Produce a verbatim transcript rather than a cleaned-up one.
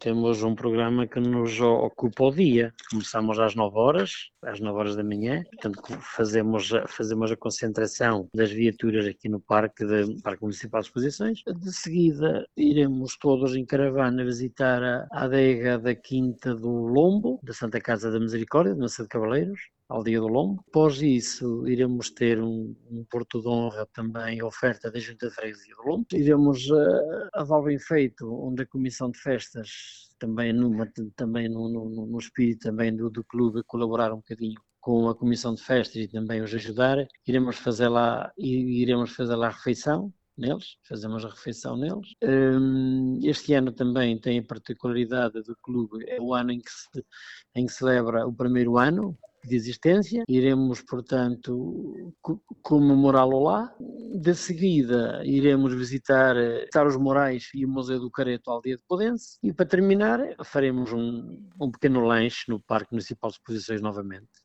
Temos um programa que nos ocupa o dia. Começamos às nove horas, às nove horas da manhã, portanto fazemos, fazemos a concentração das viaturas aqui no Parque, de, Parque Municipal de Exposições. De seguida iremos todos em caravana visitar a adega da Quinta do Lombo, da Santa Casa da Misericórdia, de Macedo Cavaleiros, Aldeia do Lombo. Após isso, iremos ter um, um porto de honra também, oferta da Junta de Freguesia do Lombo. Iremos uh, a Valbem Feito, onde a Comissão de Festas, também, numa, também no, no, no espírito também do, do clube, colaborar um bocadinho com a Comissão de Festas e também os ajudar. Iremos fazer lá, iremos fazer lá a refeição neles, fazemos a refeição neles. Um, este ano também tem a particularidade do clube, é o ano em que se, em que celebra o primeiro ano de existência. Iremos, portanto, comemorá-lo lá. De seguida, iremos visitar, visitar os Morais e o Museu do Careto, Aldeia de Podense. E para terminar, faremos um, um pequeno lanche no Parque Municipal de Exposições novamente.